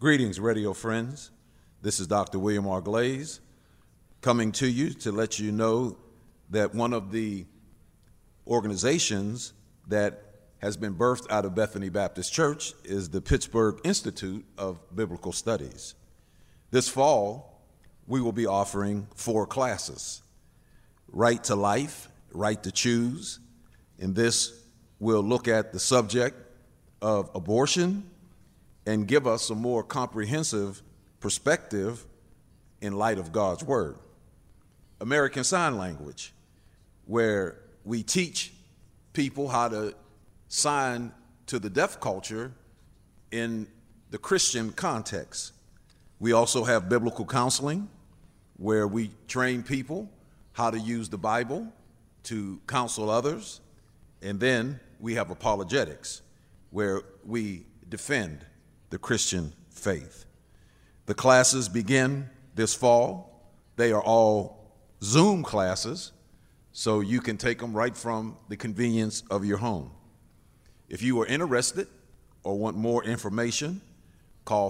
Greetings, radio friends. This is Dr. William R. Glaze coming to you to let you know that one of the organizations that has been birthed out of Bethany Baptist Church is the Pittsburgh Institute of Biblical Studies. This fall, we will be offering 4 classes: Right to Life, Right to Choose. In this, we'll look at the subject of abortion and give us a more comprehensive perspective in light of God's Word. American Sign Language, where we teach people how to sign to the deaf culture in the Christian context. We also have biblical counseling, where we train people how to use the Bible to counsel others. And then we have apologetics, where we defend the Christian faith. The classes begin this fall. They are all Zoom classes, so you can take them right from the convenience of your home. If you are interested or want more information, call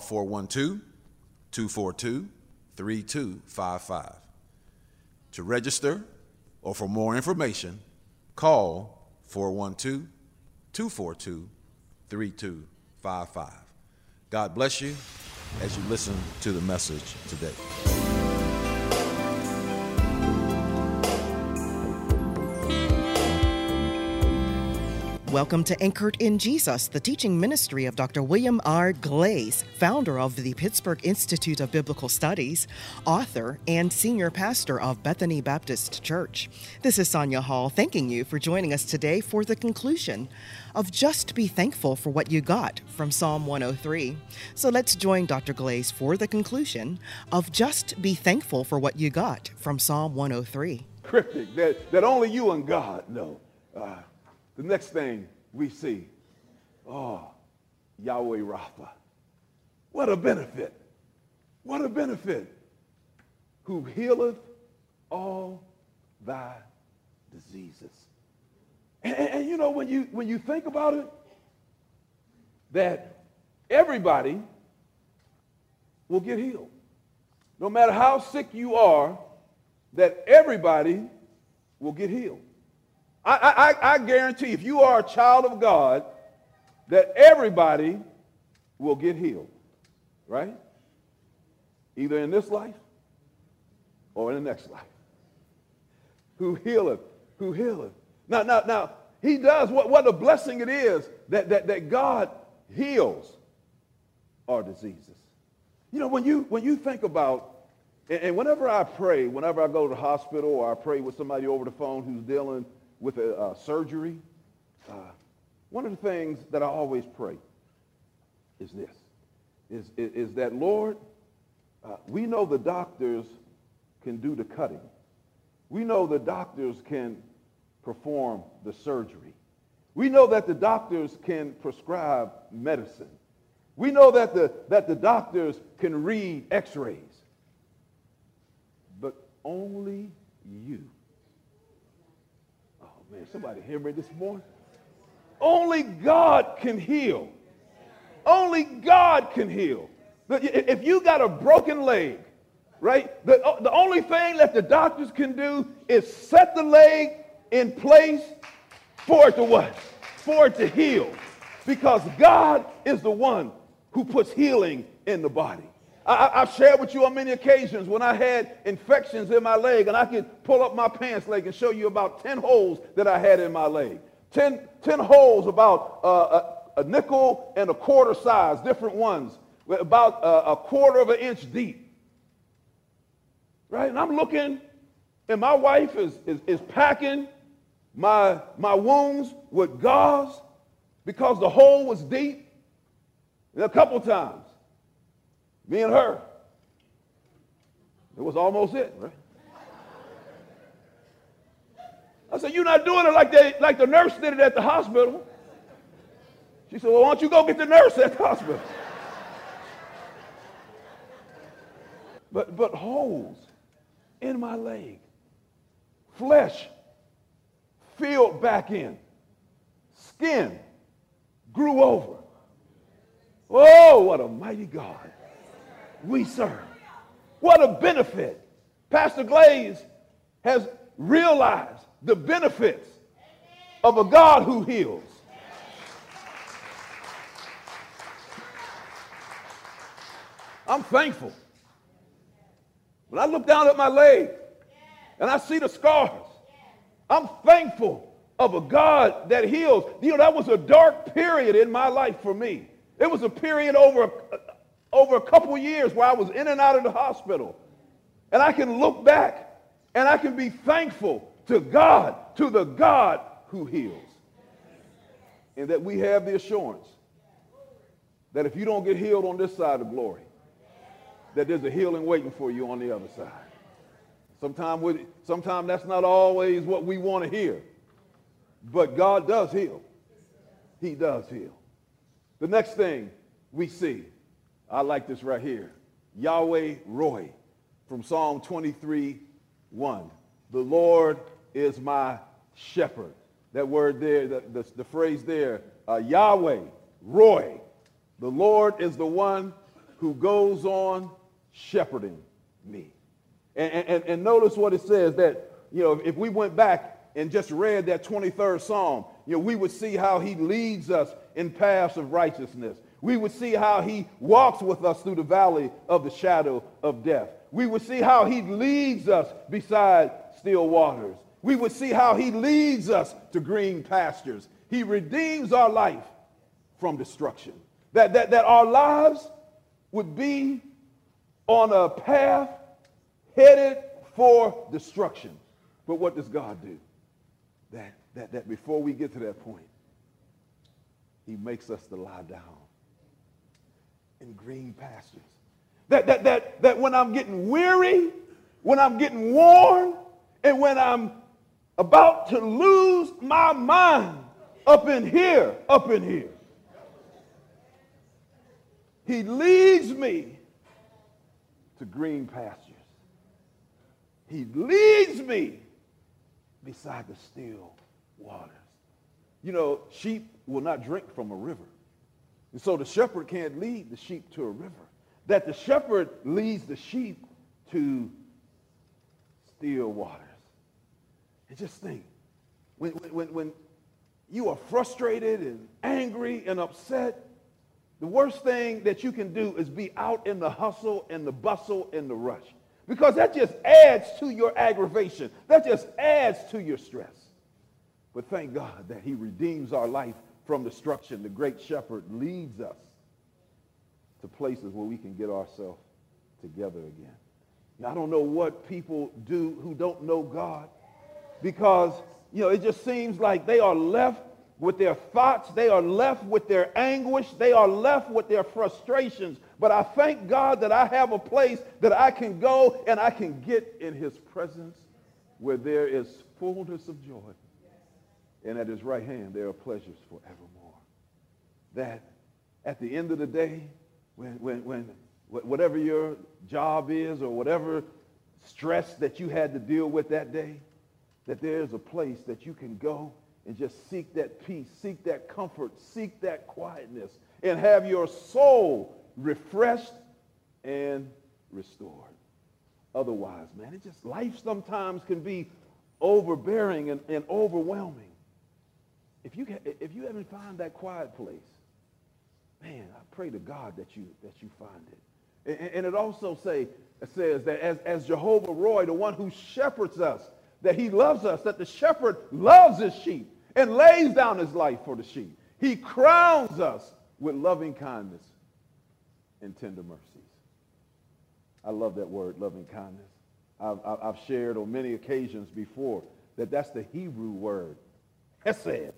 412-242-3255. To register or for more information, call 412-242-3255. God bless you as you listen to the message today. Welcome to Anchored in Jesus, the teaching ministry of Dr. William R. Glaze, founder of the Pittsburgh Institute of Biblical Studies, author, and senior pastor of Bethany Baptist Church. This is Sonia Hall thanking you for joining us today for the conclusion of Just Be Thankful for What You Got from Psalm 103. So let's join Dr. Glaze for the conclusion of Just Be Thankful for What You Got from Psalm 103. Cryptic, that only you and God know. The next thing we see, Yahweh Rapha. What a benefit. What a benefit. Who healeth all thy diseases. And you know, when you think about it, that everybody will get healed. No matter how sick you are, that everybody will get healed. I guarantee if you are a child of God, that everybody will get healed, right? Either in this life or in the next life. Who healeth. Now, he does what a blessing it is that God heals our diseases. You know, when you think about, and whenever I pray, whenever I go to the hospital or I pray with somebody over the phone who's dealing with a surgery, one of the things that I always pray is this, is that, Lord, we know the doctors can do the cutting. We know the doctors can perform the surgery. We know that the doctors can prescribe medicine. We know that the doctors can read x-rays. But only you. Man, somebody hear me this morning? Only God can heal. Only God can heal. If you got a broken leg, right, the only thing that the doctors can do is set the leg in place for it to what? For it to heal. Because God is the one who puts healing in the body. I've shared with you on many occasions when I had infections in my leg, and I could pull up my pants leg and show you about 10 holes that I had in my leg. 10 holes about a nickel and a quarter size, different ones, about a quarter of an inch deep. Right? And I'm looking, and my wife is packing my wounds with gauze because the hole was deep. And a couple times, me and her, it was almost it, right? I said, you're not doing it like the nurse did it at the hospital. She said, well, why don't you go get the nurse at the hospital? But holes in my leg, flesh filled back in, skin grew over. Oh, what a mighty God. we serve. What a benefit. Pastor Glaze has realized the benefits of a God who heals. I'm thankful. When I look down at my leg and I see the scars, I'm thankful of a God that heals. You know, that was a dark period in my life for me. It was a period over a couple years where I was in and out of the hospital. And I can look back and I can be thankful to God, to the God who heals. And that we have the assurance that if you don't get healed on this side of glory, that there's a healing waiting for you on the other side. Sometimes that's not always what we want to hear. But God does heal. He does heal. The next thing we see, I like this right here. Yahweh Roy from Psalm 23:1. The Lord is my shepherd. That word there, the phrase there, Yahweh Roy. The Lord is the one who goes on shepherding me. And notice what it says that, you know, if we went back and just read that 23rd Psalm, you know, we would see how he leads us in paths of righteousness. We would see how he walks with us through the valley of the shadow of death. We would see how he leads us beside still waters. We would see how he leads us to green pastures. He redeems our life from destruction. That our lives would be on a path headed for destruction. But what does God do? That before we get to that point, he makes us to lie down in green pastures. That when I'm getting weary, when I'm getting worn, and when I'm about to lose my mind up in here, he leads me to green pastures. He leads me beside the still waters. You know, sheep will not drink from a river. And so the shepherd can't lead the sheep to a river. That the shepherd leads the sheep to still waters. And just think, when you are frustrated and angry and upset, the worst thing that you can do is be out in the hustle and the bustle and the rush. Because that just adds to your aggravation. That just adds to your stress. But thank God that he redeems our life from destruction. The great shepherd leads us to places where we can get ourselves together again. Now, I don't know what people do who don't know God, because, you know, it just seems like they are left with their thoughts, they are left with their anguish, they are left with their frustrations. But I thank God that I have a place that I can go and I can get in his presence where there is fullness of joy. And at his right hand there are pleasures forevermore. That at the end of the day, when whatever your job is or whatever stress that you had to deal with that day, that there's a place that you can go and just seek that peace, seek that comfort, seek that quietness, and have your soul refreshed and restored. Otherwise, man, it just, life sometimes can be overbearing and overwhelming. If you haven't found that quiet place, man, I pray to God that you find it. And it also says that as Jehovah Roy, the one who shepherds us, that he loves us, that the shepherd loves his sheep and lays down his life for the sheep. He crowns us with loving kindness and tender mercies. I love that word, loving kindness. I've shared on many occasions before that that's the Hebrew word, hesed,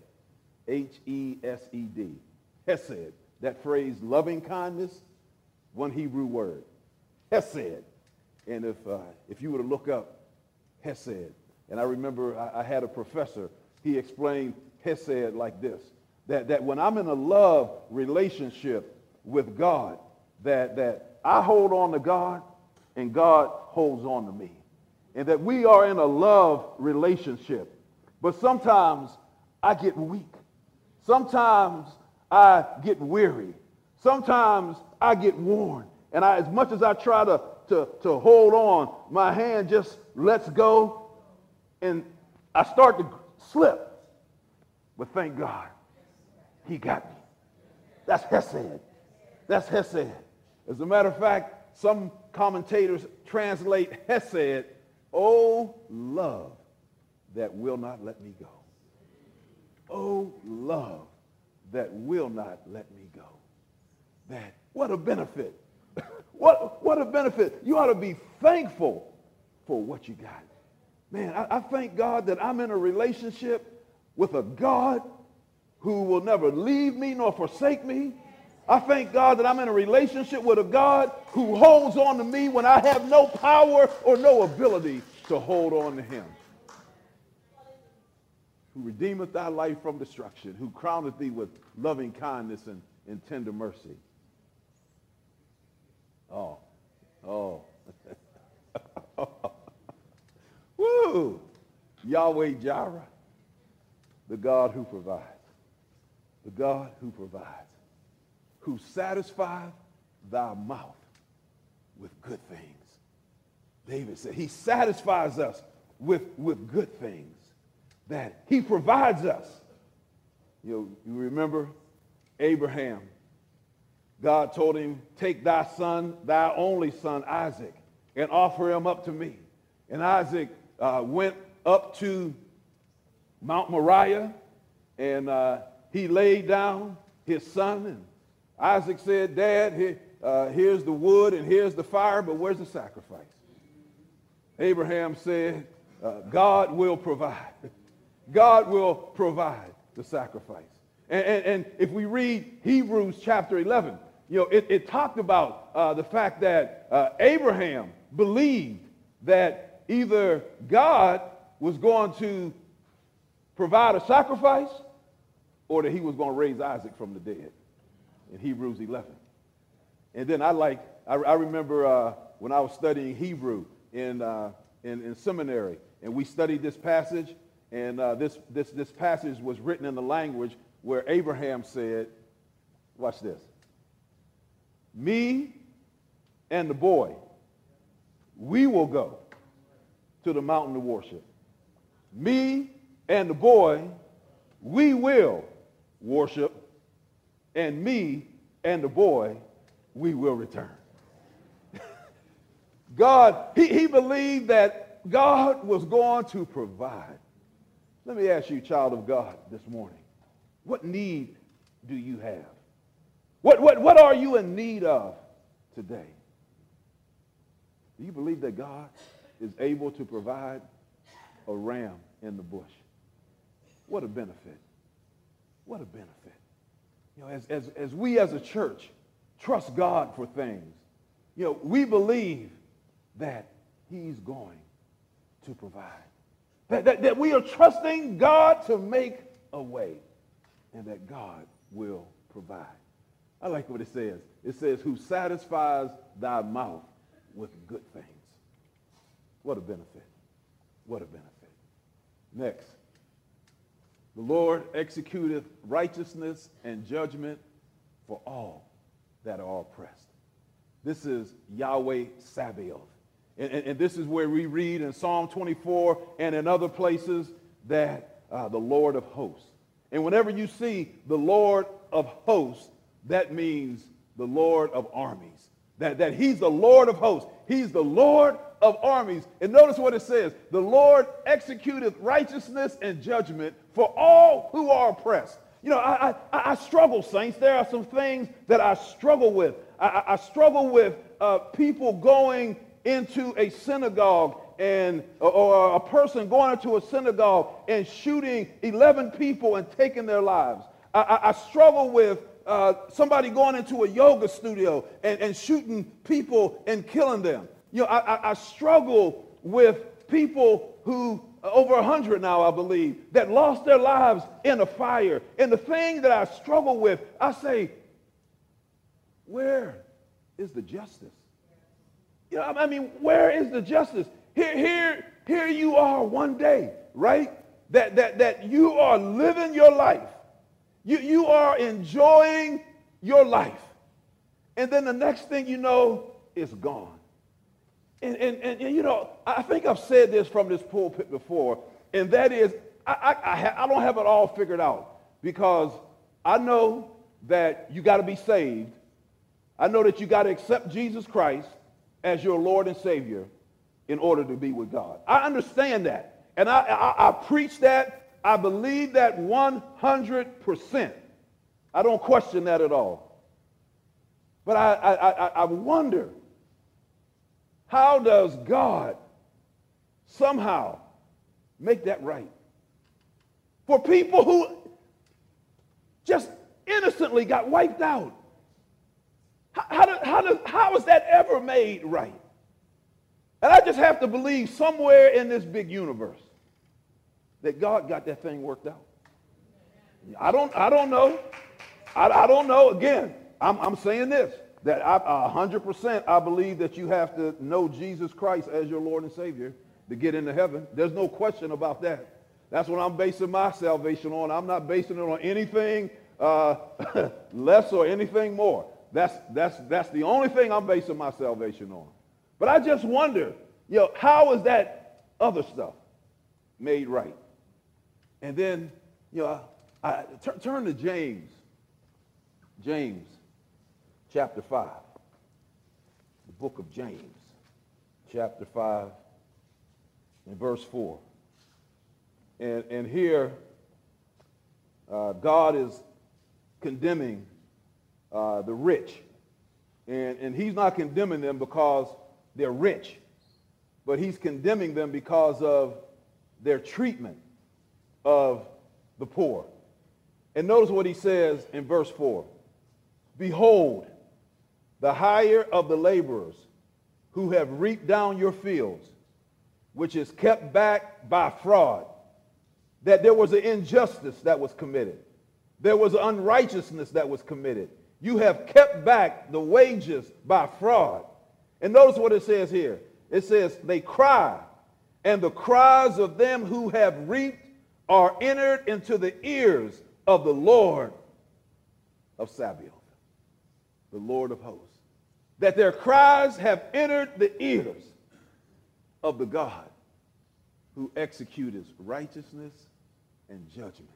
H-E-S-E-D, hesed. That phrase, loving kindness, one Hebrew word, hesed. And if you were to look up hesed, and I remember I had a professor, he explained hesed like this, that when I'm in a love relationship with God, that I hold on to God and God holds on to me. And that we are in a love relationship. But sometimes I get weak. Sometimes I get weary. Sometimes I get worn. And as much as I try to hold on, my hand just lets go, and I start to slip. But thank God, he got me. That's Hesed. That's Hesed. As a matter of fact, some commentators translate Hesed, oh, love that will not let me go. Oh, love that will not let me go. That, what a benefit. What a benefit. You ought to be thankful for what you got. Man, I thank God that I'm in a relationship with a God who will never leave me nor forsake me. I thank God that I'm in a relationship with a God who holds on to me when I have no power or no ability to hold on to him. Who redeemeth thy life from destruction, who crowneth thee with loving kindness and tender mercy. Oh. Woo! Yahweh Jireh, the God who provides. The God who provides. Who satisfieth thy mouth with good things. David said he satisfies us with good things. That he provides us. You remember Abraham. God told him, take thy son, thy only son, Isaac, and offer him up to me. And Isaac went up to Mount Moriah, and he laid down his son. And Isaac said, Dad, here's the wood and here's the fire, but where's the sacrifice? Abraham said, God will provide. God will provide the sacrifice. And if we read Hebrews chapter 11, it talked about the fact that Abraham believed that either God was going to provide a sacrifice or that he was going to raise Isaac from the dead in Hebrews 11. And then I remember when I was studying Hebrew in seminary, and we studied this passage, and this passage was written in the language where Abraham said, watch this, me and the boy, we will go to the mountain to worship. Me and the boy, we will worship. And me and the boy, we will return. God, he believed that God was going to provide. Let me ask you, child of God, this morning, what need do you have? What are you in need of today? Do you believe that God is able to provide a ram in the bush? What a benefit. What a benefit. As we as a church trust God for things, we believe that he's going to provide. That we are trusting God to make a way, and that God will provide. I like what it says. It says, who satisfies thy mouth with good things. What a benefit. What a benefit. Next, the Lord executeth righteousness and judgment for all that are oppressed. This is Yahweh Sabaoth. And this is where we read in Psalm 24 and in other places that the Lord of hosts. And whenever you see the Lord of hosts, that means the Lord of armies. That he's the Lord of hosts. He's the Lord of armies. And notice what it says. The Lord executeth righteousness and judgment for all who are oppressed. I struggle, saints. There are some things that I struggle with. I struggle with people going into a synagogue or a person going into a synagogue and shooting 11 people and taking their lives. I struggle with somebody going into a yoga studio and shooting people and killing them. I struggle with people who, over 100 now, I believe, that lost their lives in a fire. And the thing that I struggle with, I say, where is the justice? Where is the justice? Here you are one day, right? That you are living your life. You are enjoying your life. And then the next thing you know, it's gone. And you know, I think I've said this from this pulpit before, and that is, I don't have it all figured out, because I know that you got to be saved. I know that you got to accept Jesus Christ as your Lord and Savior in order to be with God. I understand that, and I preach that. I believe that 100%. I don't question that at all. But I wonder, how does God somehow make that right for people who just innocently got wiped out? How is that ever made right? And I just have to believe somewhere in this big universe that God got that thing worked out. I don't know. I don't know. Again, I'm saying this, that 100% I believe that you have to know Jesus Christ as your Lord and Savior to get into heaven. There's no question about that. That's what I'm basing my salvation on. I'm not basing it on anything less or anything more. That's the only thing I'm basing my salvation on. But I just wonder, how is that other stuff made right? And then, turn to James. James, chapter 5. The book of James, chapter 5, and verse 4. And here, God is condemning the rich. And he's not condemning them because they're rich, but he's condemning them because of their treatment of the poor. And notice what he says in verse 4. Behold, the hire of the laborers who have reaped down your fields, which is kept back by fraud. That there was an injustice that was committed. There was unrighteousness that was committed. You have kept back the wages by fraud. And notice what it says here. It says, they cry, and the cries of them who have reaped are entered into the ears of the Lord of Sabaoth, the Lord of hosts. That their cries have entered the ears of the God who executes righteousness and judgment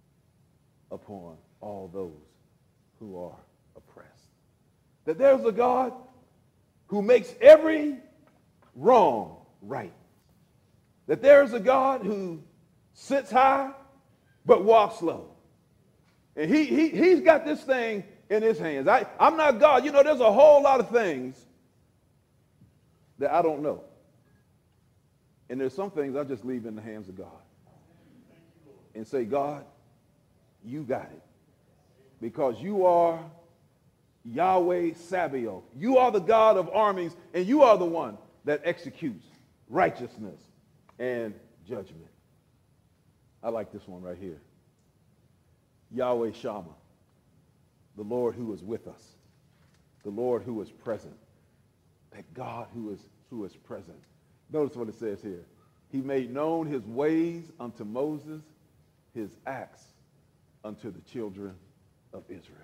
upon all those who are oppressed. That there's a God who makes every wrong right. That there's a God who sits high but walks low. And he's got this thing in his hands. I'm not God. There's a whole lot of things that I don't know. And there's some things I just leave in the hands of God. And say, God, you got it. Because you are Yahweh Sabaoth. You are the God of armies, and you are the one that executes righteousness and judgment. I like this one right here. Yahweh Shammah, the Lord who is with us, the Lord who is present, that God who is present. Notice what it says here. He made known his ways unto Moses, his acts unto the children of Israel.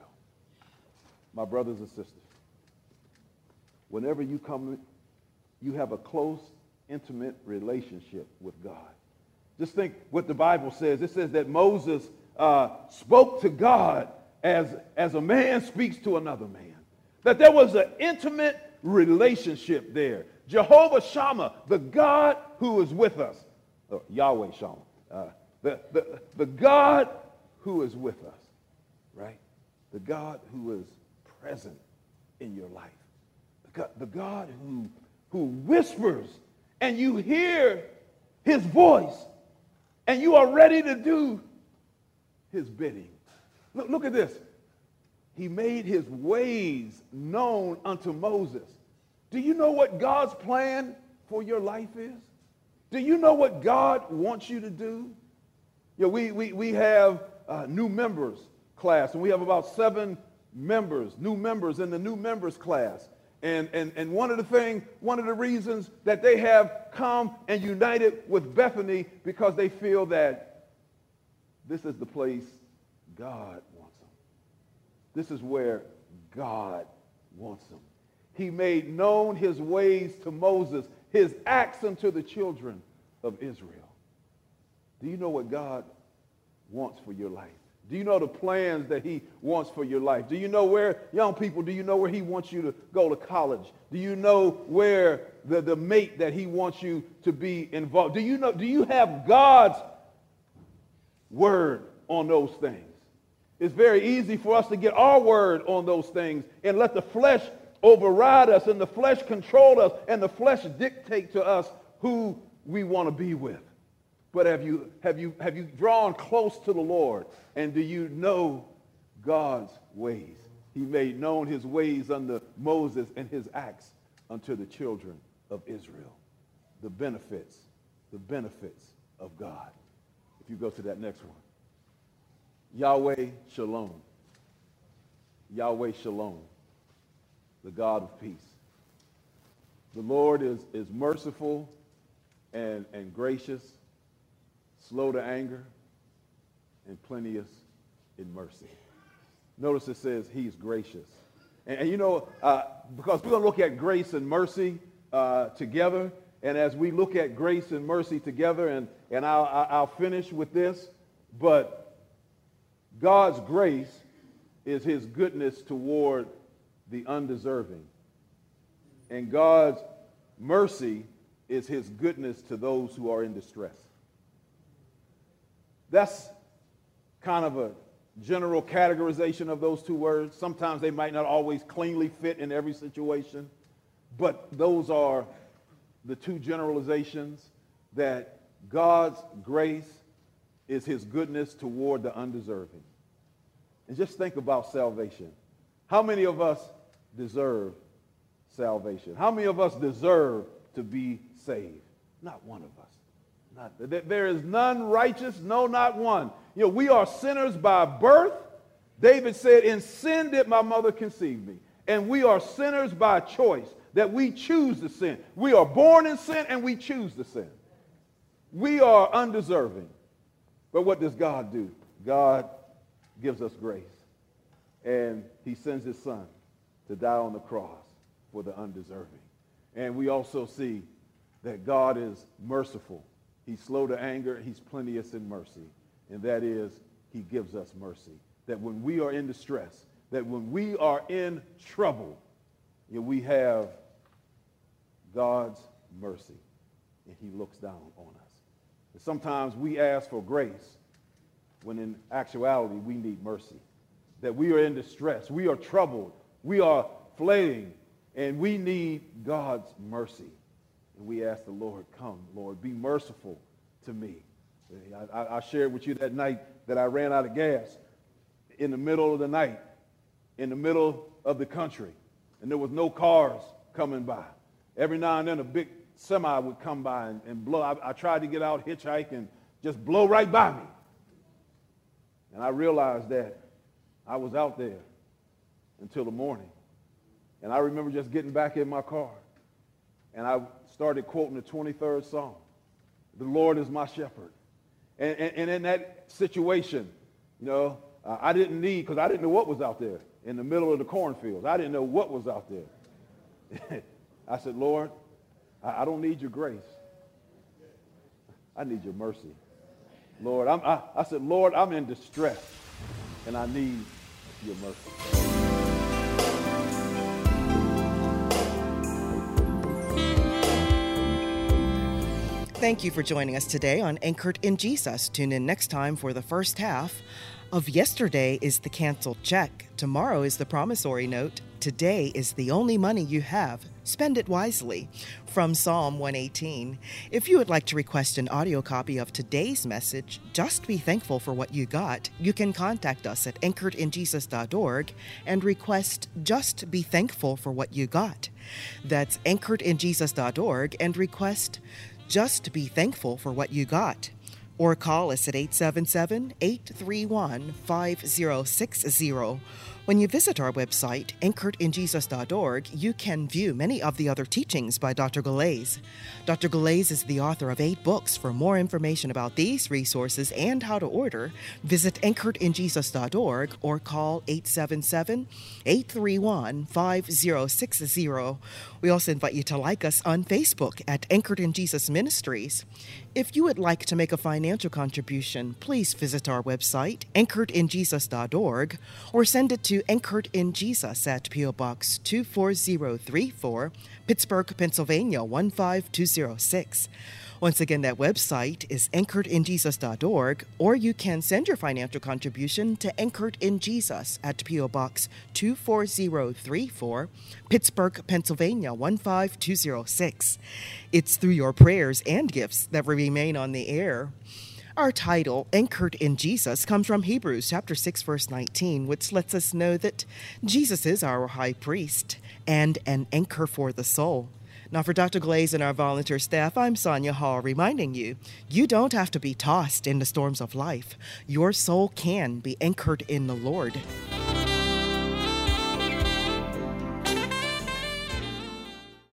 My brothers and sisters, whenever you come, you have a close, intimate relationship with God. Just think what the Bible says. It says that Moses spoke to God as a man speaks to another man. That there was an intimate relationship there. Jehovah Shammah, the God who is with us. Yahweh Shammah. The God who is with us, right? The God who is present in your life. The God who whispers and you hear his voice and you are ready to do his bidding. Look at this. He made his ways known unto Moses. Do you know what God's plan for your life is? Do you know what God wants you to do? We have new members class, and we have about 7 new members in the new members class. And one of the reasons that they have come and united with Bethany, because they feel that this is the place God wants them. This is where God wants them. He made known his ways to Moses, his acts unto the children of Israel. Do you know what God wants for your life? Do you know the plans that he wants for your life? Do you know where, young people, do you know where he wants you to go to college? Do you know where the mate that he wants you to be involved? Do you have God's word on those things? It's very easy for us to get our word on those things and let the flesh override us and the flesh control us and the flesh dictate to us who we want to be with. But have you drawn close to the Lord, and do you know God's ways? He made known his ways unto Moses and his acts unto the children of Israel. The benefits of God. If you go to that next one. Yahweh Shalom. Yahweh Shalom, the God of peace. The Lord is merciful and gracious, slow to anger, and plenteous in mercy. Notice it says he's gracious. And you know, because we're going to look at grace and mercy together, and as we look at grace and mercy together, and I'll finish with this, but God's grace is his goodness toward the undeserving. And God's mercy is his goodness to those who are in distress. That's kind of a general categorization of those two words. Sometimes they might not always cleanly fit in every situation, but those are the two generalizations, that God's grace is his goodness toward the undeserving. And just think about salvation. How many of us deserve salvation? How many of us deserve to be saved? Not one of us. There is none righteous, no, not one. You know, we are sinners by birth. David said, in sin did my mother conceive me. And we are sinners by choice, that we choose to sin. We are born in sin and we choose to sin. We are undeserving. But what does God do? God gives us grace. And he sends his son to die on the cross for the undeserving. And we also see that God is merciful. He's slow to anger. He's plenteous in mercy. And that is, he gives us mercy. That when we are in distress, that when we are in trouble, you know, we have God's mercy. And he looks down on us. And sometimes we ask for grace when in actuality we need mercy. That we are in distress. We are troubled. We are flaying. And we need God's mercy. And we ask the Lord, come, Lord, be merciful to me. I shared with you that night that I ran out of gas in the middle of the night, in the middle of the country, and there was no cars coming by. Every now and then a big semi would come by and blow. I tried to get out, hitchhike, and just blow right by me. And I realized that I was out there until the morning. And I remember just getting back in my car, and I started quoting the 23rd Psalm. The Lord is my shepherd. And in that situation, you know, I didn't need, because I didn't know what was out there in the middle of the cornfields. I didn't know what was out there. I said, Lord, I don't need your grace. I need your mercy. Lord, I said, Lord, I'm in distress, and I need your mercy. Thank you for joining us today on Anchored in Jesus. Tune in next time for the first half of Yesterday is the Canceled Check. Tomorrow is the Promissory Note. Today is the only money you have. Spend it wisely. From Psalm 118. If you would like to request an audio copy of today's message, Just Be Thankful for What You Got, you can contact us at anchoredinjesus.org and request Just Be Thankful for What You Got. That's anchoredinjesus.org and request Just Be Thankful for What You Got. Or call us at 877-831-5060. When you visit our website, anchoredinjesus.org, you can view many of the other teachings by Dr. Galais. Dr. Galais is the author of 8 books. For more information about these resources and how to order, visit anchoredinjesus.org or call 877-831-5060. We also invite you to like us on Facebook at Anchored in Jesus Ministries. If you would like to make a financial contribution, please visit our website, anchoredinjesus.org, or send it to Anchored in Jesus at P.O. Box 24034, Pittsburgh, Pennsylvania 15206. Once again, that website is anchoredinjesus.org, or you can send your financial contribution to Anchored in Jesus at P.O. Box 24034, Pittsburgh, Pennsylvania 15206. It's through your prayers and gifts that we remain on the air. Our title, Anchored in Jesus, comes from Hebrews chapter 6, verse 19, which lets us know that Jesus is our high priest and an anchor for the soul. Now, for Dr. Galais and our volunteer staff, I'm Sonia Hall, reminding you, you don't have to be tossed in the storms of life. Your soul can be anchored in the Lord.